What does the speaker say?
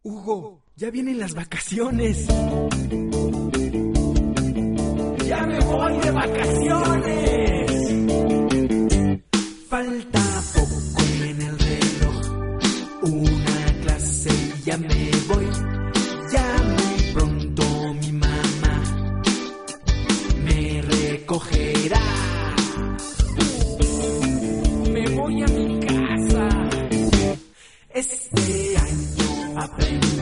Hugo, ya vienen las vacaciones. ¡Ya me voy de vacaciones! Falta poco en el reloj, una clase y ya me voy. Ya muy pronto mi mamá me recogerá. Me voy a mi casa. Este año aprendí